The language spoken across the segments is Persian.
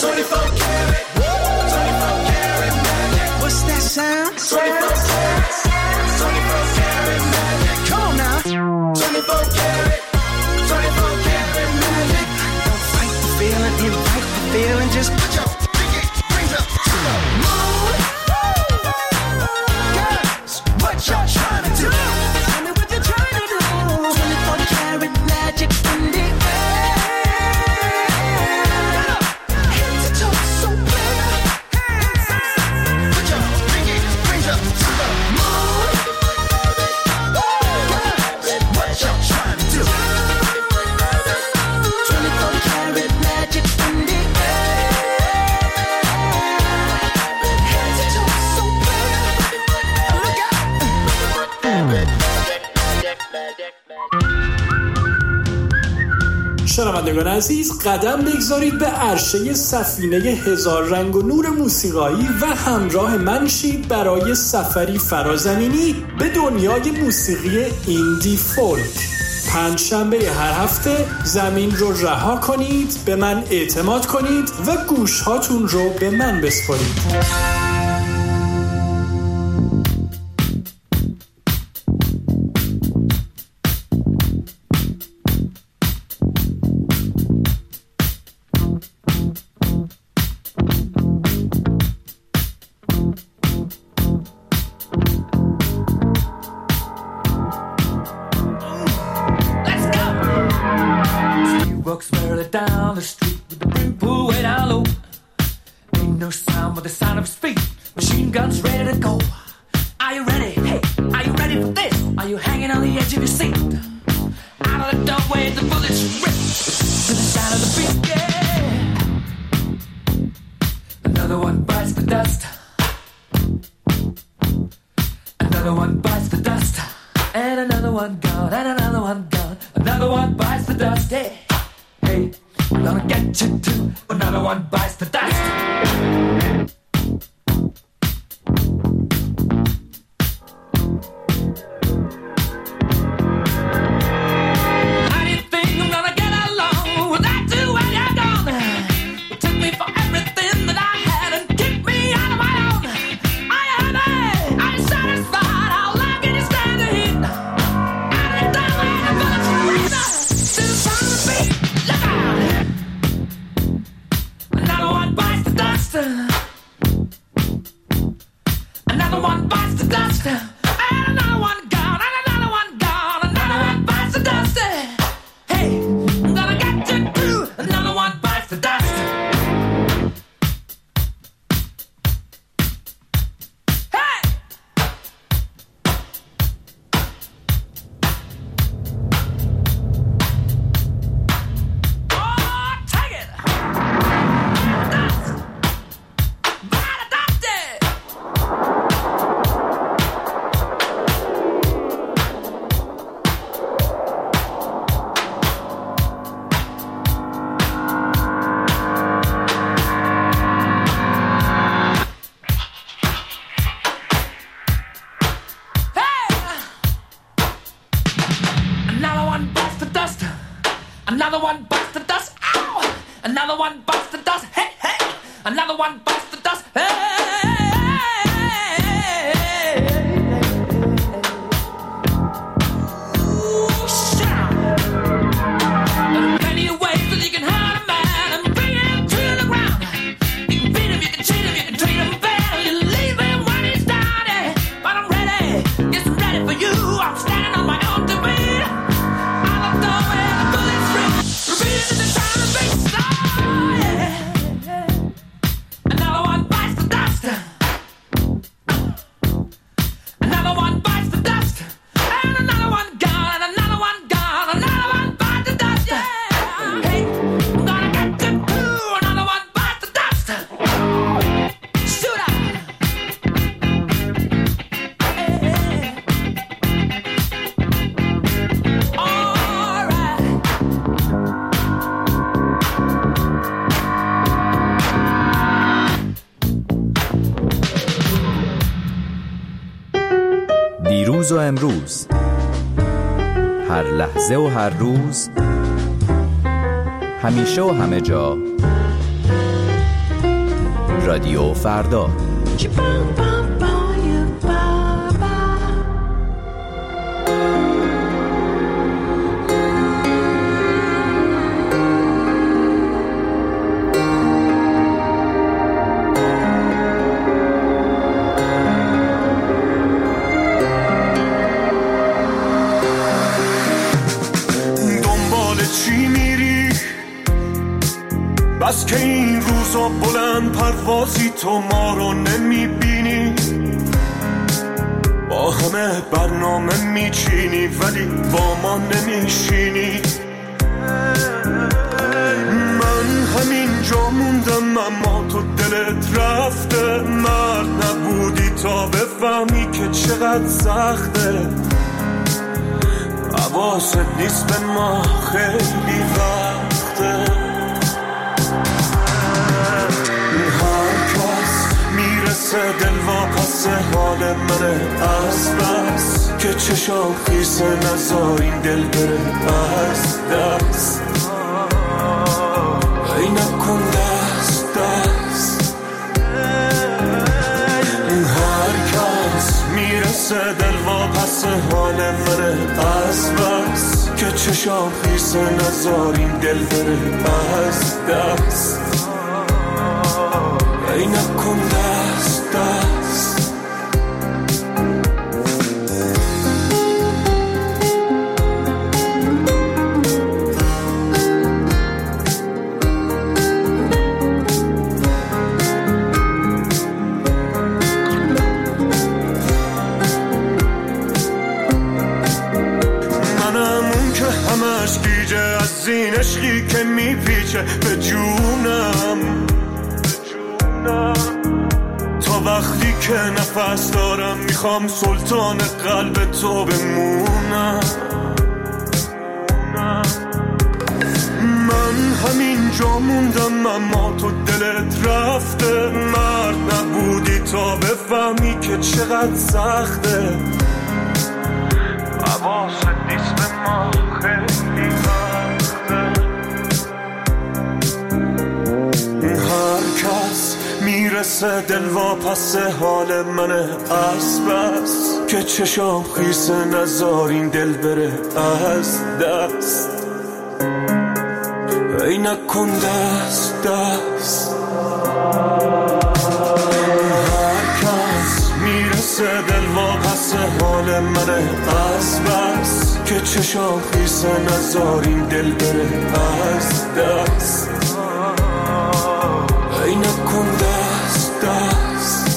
24 karat, 24 karat magic. What's that sound? 24 karat, 24 karat magic. Come on now. 24 karat, 24 karat magic. Don't fight the feeling, invite the feeling. Just put your pinky rings up to the moon. Girls, what y'all trying to do? Tell me what you're trying to do. 24 karat magic in the air. Head to toe, so clear. Put your pinky rings up to the moon. Girls, what y'all trying to do? 24 karat magic in the air. Head to toe, so clear. Look out. شنوندگان عزیز، قدم بگذارید به عرشه سفینه هزار رنگ و نور موسیقایی و همراه من شید برای سفری فرازمینی به دنیای موسیقی ایندی فولک. پنجشنبه هر هفته زمین رو رها کنید، به من اعتماد کنید و گوشهاتون رو به من بسپارید. Walks merrily down the street with the brim pulled way down low. Ain't no sound but the sound of his feet. Machine guns ready to go. Are you ready? Hey, are you ready for this? Are you hanging on the edge of your seat? Out of the doorway the bullets rip to the sound of the beat. Yeah. Another one bites the dust. Another one bites the dust. And another one gone. And another one gone. Another one bites the dust. Yeah. Hey, I'm gonna get you too. Another one bites the dust. How do you think I'm gonna get along without you when you're gone? You took me for everything that I had and kicked me out of my own. Are you happy? Are you satisfied? How long can you stand the heat? Out of the doorway, the bullets rip to the sound of the beat. Look out! Another one bites the dust. Another one bites the dust. And another one gone. And another one gone. Another one bites the dust. Hey, I'm gonna get you too. Another one bites the dust. Hey! Oh, take it! Dust! Bite the dust! Hey! Another one bites the dust. Another one bites the dust. Ow! Another one bites the dust. Hey, hey! Another one bites the dust. Hey! Ooh, shout! There are plenty of ways that you can hurt a man and bring him to the ground. You can beat him, you can cheat him, you can treat him bad, you leave him when he's down. But I'm ready, yes, I'm ready for you. I'm standing on my own to beat. Out of the doorway, the bullets rip, repeating to the sound of the beat. Oh, yeah. Another one bites the dust. Another one bites the dust. And another one gone. And another one gone. Another one bites the dust. Yeah. Hey, I'm gonna get you too. Another one bites the dust. Shoot out. Hey. All right. دیروز و امروز، هر لحظه و هر روز، همیشه و همه جا، رادیو فردا. بس که این روزا بلند پروازی تو ما رو نمیبینی، با همه برنامه میچینی ولی با ما نمیشینی. من همینجا موندم اما تو دلت رفته، مرد نبودی تا بفهمی که چقدر سخته. حواست نیست به ما خیلی وقته. دل واپس حال منه از بس که چشام خیسه، نزار این دل بره از دست. ای نکن دست دست. هر کس میرسه دل واپس حال منه از بس که چشام خیسه، نزار این دل بره از دست. ای نکن دست دست. منم اون که همش گیجه از این عشقی که میپیچه به جونم، تا وقتی که نفس دارم میخوام سلطان قلب تو بمونم. من همینجا موندم اما تو دلت رفته، مرد نبودی تا بفهمی که چقدر سخته. حواست نیست به ما خیلی وقته. هر کس میرسه دل واپس حال منه از بس که چشام خیسه، نزار این دل بره از دست. ای نکن دست دست. هر کس میرسه دل واپس حال منه از بس که چشام خیسه، نزار این دل بره از دست. ای نکن دست دست.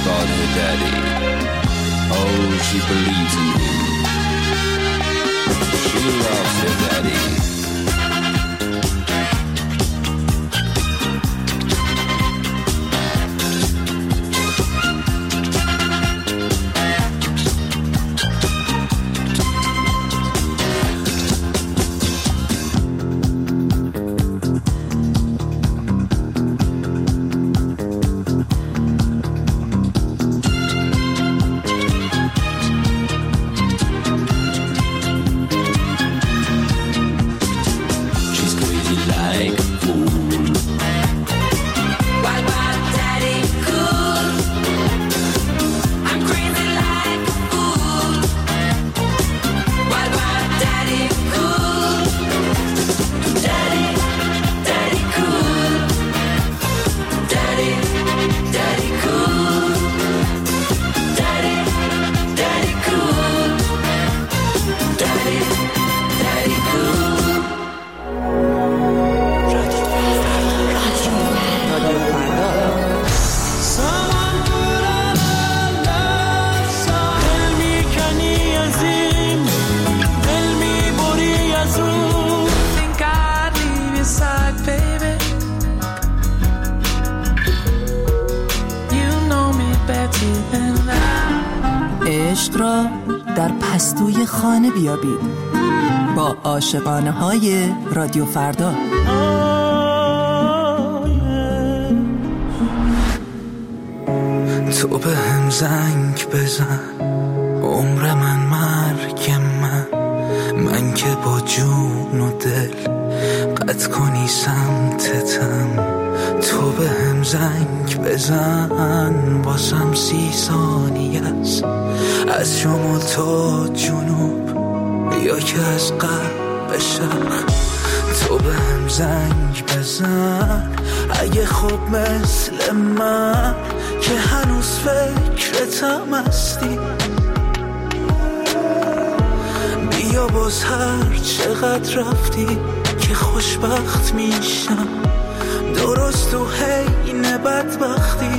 about her daddy. Oh, she believes in him. She loves her daddy. عشق را در پستوی خانه بیابید با عاشقانه های رادیو فردا. تو به هم زنگ بزن، عمر من مرگ من که با جون و دل قطع کنی سمتتم. تو به هم زنگ بزن، باسم 30 ثانیه است از شمال تا جنوب یا که از غرب به شرق. تو به هم زنگ بزن اگه خوب مثل من که هنوز فکرتم هستی. بیا باز هر چقدر رفتی که خوشبخت میشم، درست تو حین بدبختی.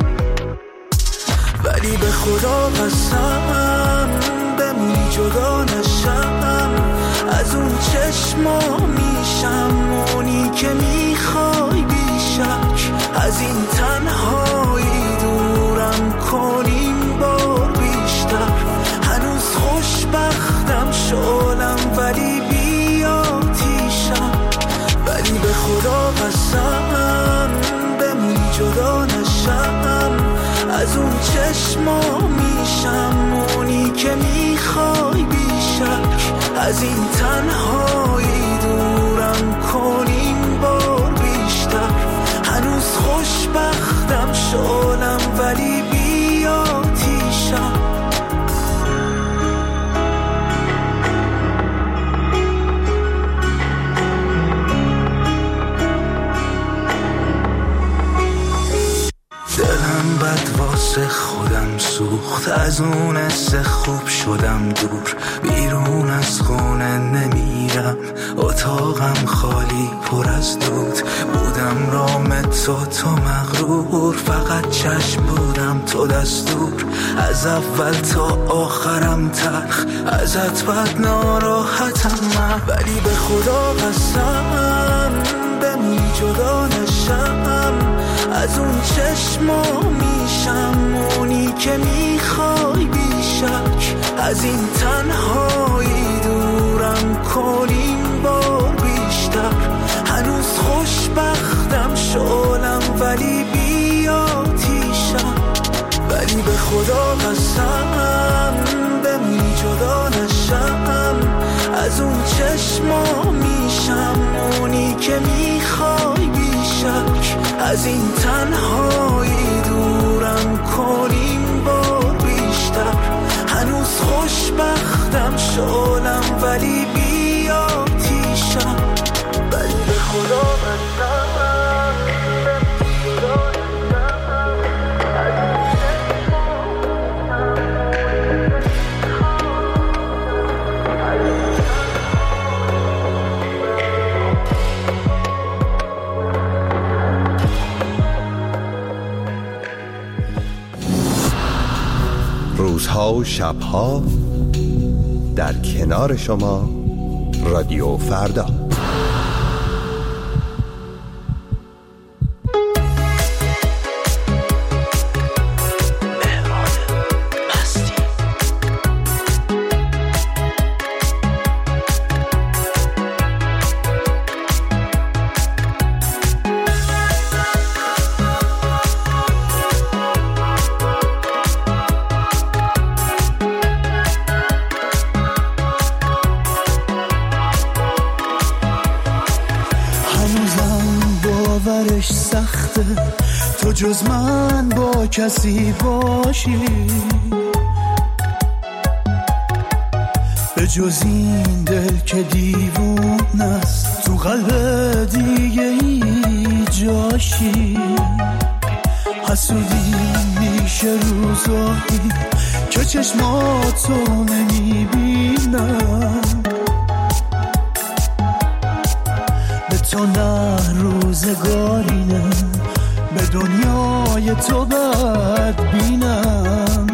ولی به خدا قسم بمونی جدا نشم از اون چشما، میشم اونی که میخوای بیشک. از این تنهایی دورم کنیم بار بیشتر. هنوز خوشبختم شعلم ولی بیاتیشم. ولی به خدا قسم بمونی جدا نشم از اون چشما، میشم اونی که میخوای بیشک. از این تنهایی دورم کنیم بار بیشتر. هنوز خوشبختم شعلم ولی بیاتیشم. دلم بد واسه خودم سوخت، از اون حس خوب شدم دور. بیرون از خونه نمیرم، اتاقم خالی پر از دود. بودم رام تو مغرور، فقط چشم بودم تو دستور. از اول تا آخرم تلخ، ازت بد ناراحتم من. ولی به خدا قسم بمونی جدا نشم از اون چشما، میشم اونی که میخوای بیشک. از این تنهایی دورم کنیم بار بیشتر. هنوز خوشبختم شعلم ولی بیاتیشم. ولی به خدا قسم بمونی جدا نشم از اون چشما، میشم اونی که میخوای بیشک. از این تنهایی دورم کنیم بار بیشتر. هنوز خوشبختم شعلم ولی بیاتیشم. ولی به خدا قسم روزها و شبها در کنار شما رادیو فردا. تو جز من با کسی باشی، به جز این دل که دیوون است تو قلب دیگه ای جاشی. حسودی میشه روزایی که چشماتو نمیبینم، به تو نه روزگارینه، به دنیای تو بد بینم.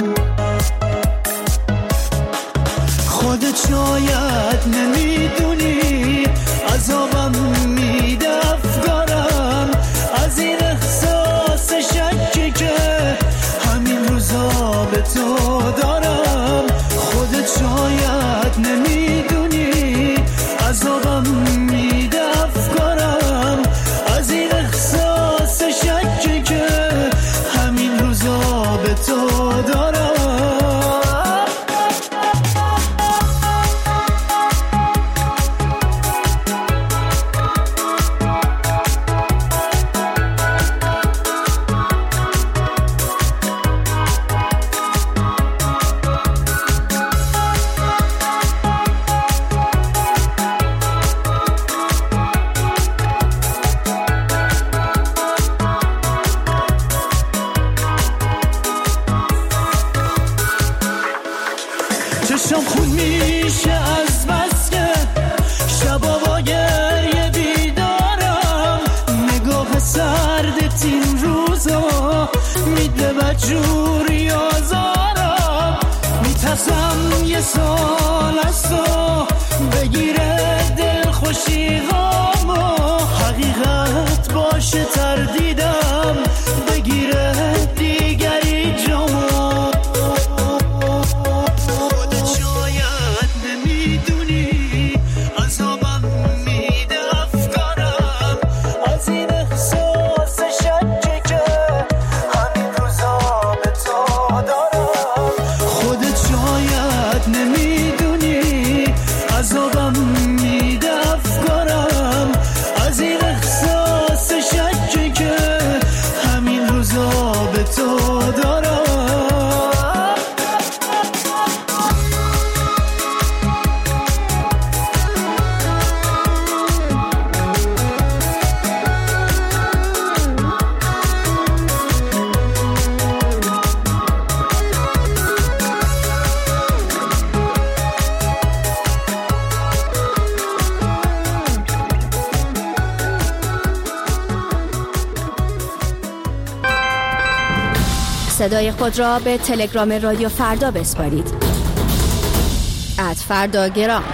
خودت شاید نمیدونی عذابم میده افکارم از این احساس شکی که همین روزا به تو دارم. خودت شاید نمیدونی عذابم میده افکارم از این احساس شکی که همین روزا به تو دارم. چشم خون میشه از بس که شبا با گریه بیدارم. نگاه سردت این روزا میده بدجوری آزارم. میترسم یه سال از تو بگیره دل خوشی غامو، حقیقت باشه تردیدم بگیره دیگری جامو. صدای خود را به تلگرام رادیو فردا بسپارید. @فرداگرام.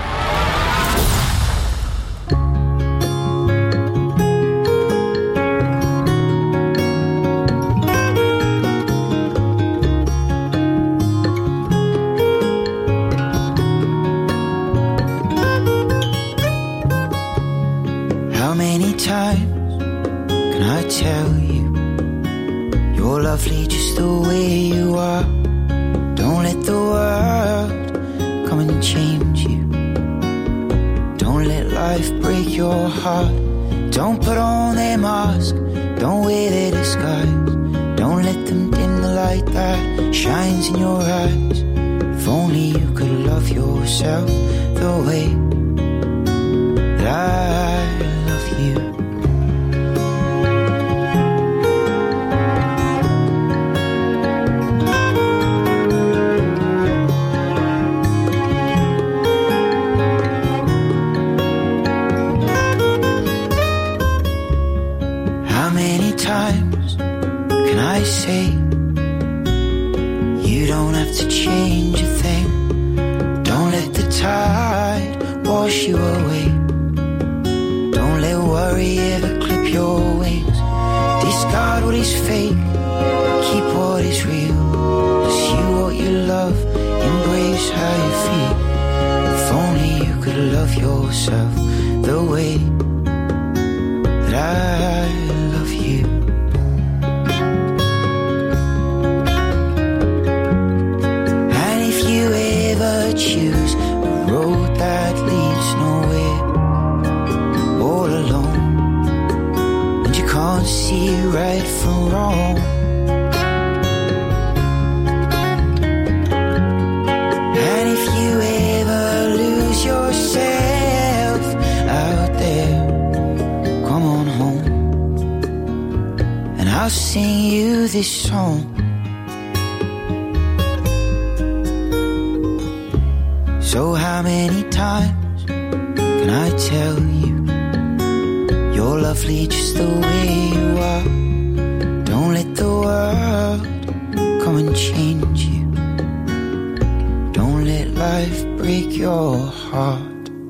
How many times can I tell you you're lovely just the way you are? Don't let the world come and change you. Don't let life break your heart. Don't put on their mask, don't wear their disguise. Don't let them dim the light that shines in your eyes. If only you could love yourself the way that I love you. How many times can I say You don't have to change a thing. Don't let the tide wash you away. Don't let worry ever clip your wings. Discard what is fake, keep what is real. Pursue what you love, embrace how you feel. If only you could love yourself the way that I love you. And if you ever choose a road that leads nowhere, all alone, and you can't see right from wrong, and if you ever lose yourself out there, come on home, and I'll sing you this song. So how many times can I tell you you're lovely just the way you are? Don't let the world come and change you. Don't let life break your heart.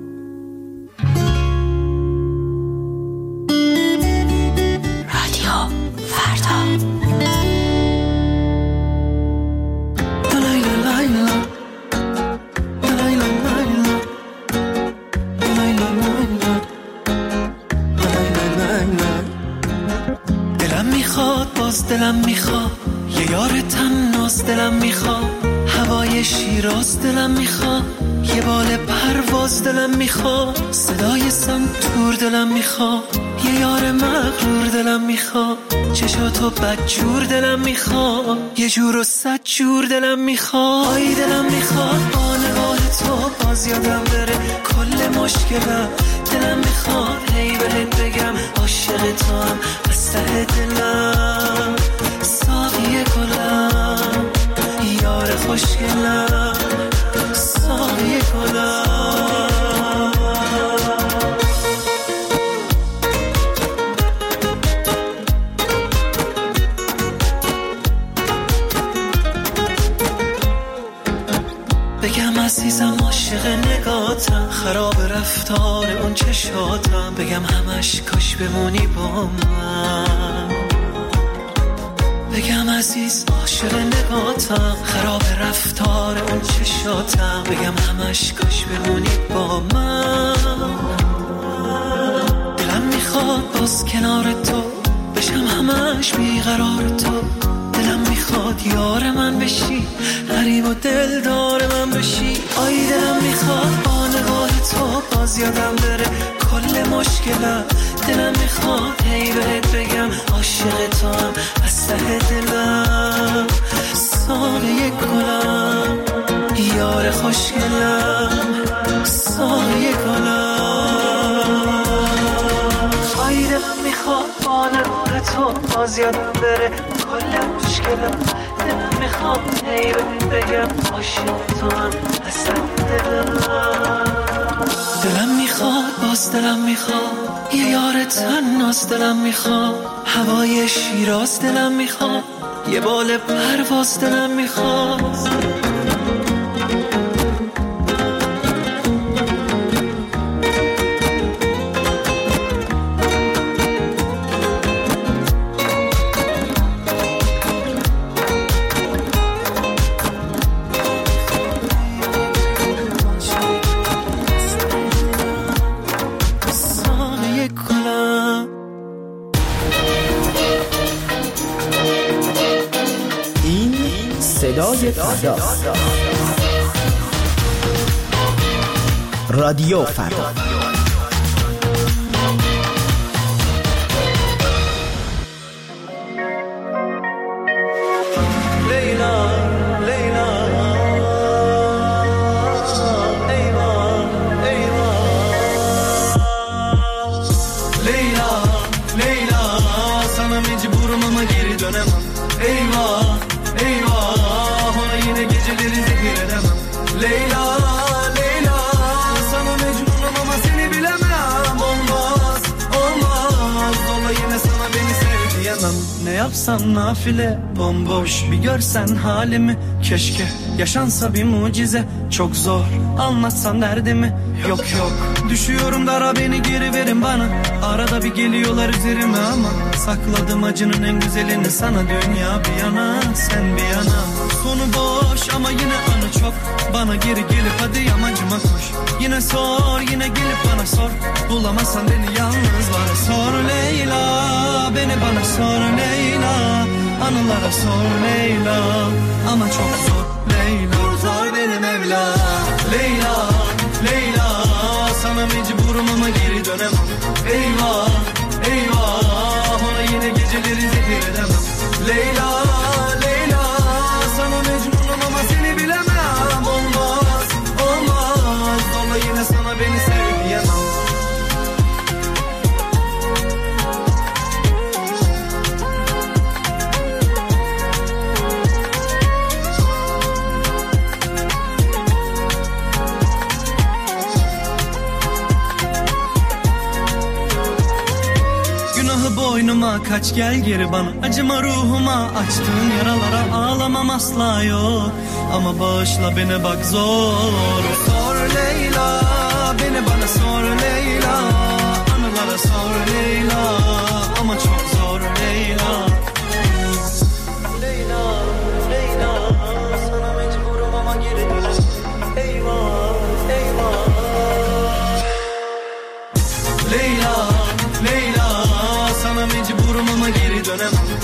دلم میخواد یه یار تناس، دلم میخواد هوای شیراز، دلم میخواد یه بال پرواز، دلم میخواد صدای سنتور، دلم میخواد یه یار مغرور، دلم میخواد چشاتو بدجور، دلم میخواد یه جور و صد جور، دلم میخواد آی دلم میخواد با نگاه تو باز یادم بره کل مشکلم، دلم میخواد هی بهت بگم عاشق تو هم از ته دلم، ساقی گلم یار خوشگلم، ساقی گلم. بگم عزیزم عاشق نگاتم، خراب رفتار اون چشاتم، بگم همش کاش بمونی با من، بگم عزیز عاشق نگاتم، خراب رفتار اون چشاتم، بگم همش کاش بمونی با من. دلم میخواد باز کنار تو بشم همش بیقرار تو، دلم میخواد یار من بشی، غریب و دلدار من بشی، آی دلم میخواد با نگاه تو باز یادم بره کل مشکلم، دلم میخواد هی بهت بگم عاشق تو هم از ته دلم، ساقی گلم یار خوشگلم، ساقی گلم. آی دلم میخواد با نگاه تو باز یادم بره کل مشکلم، دلم میخواد هی بهت بگم عاشق تو هم از ته دلم، دلم میخواد باز دلم میخواد یه یار تناس، دلم میخواد هوای شیراز، دلم میخواد یه بال پرواز، دلم میخواد صدای فردا، رادیو فردا. bilmem ne yapsam nafile. Bomboş bir görsen halimi, keşke yaşansa bir mucize. Çok zor anlatsam derdimi, yok yok düşüyorum dara, beni geri verin bana. Arada bir geliyorlar üzerime ama sakladım acının en güzelini sana. Dünya bir yana, sen bir yana. Sonu boş ama yine anı çok. Bana geri gelip hadi yamacıma koş. Yine sor, yine gelip bana sor. Bulamazsan beni yalnız bana sor Leyla. Beni bana sor Leyla. Anılara sor Leyla. Ama çok zor Leyla. Zor benim Mevla. Leyla, Leyla. Sana mecburum ama geri dönemem. Eyvah, eyvah. Ona yine geceleri zehir edemem. Leyla, Leyla. Sana mecburum ama seni bilemem. Olmaz, olmaz. Zorla yine sana beni sev diyemem. Boynuma kaç gel geri bana. Acıma ruhuma, açtığın yaralara ağlamam asla yok. Ama bağışla beni bak zor. Sor Leyla, beni bana sor Leyla. Anılara sor Leyla. Ama çok zor Leyla. Leyla, Leyla. Sana mecburum ama geri dönemem. Eyvah, eyvah. Leyla, Leyla. Sana mecburum ama geri dönemem.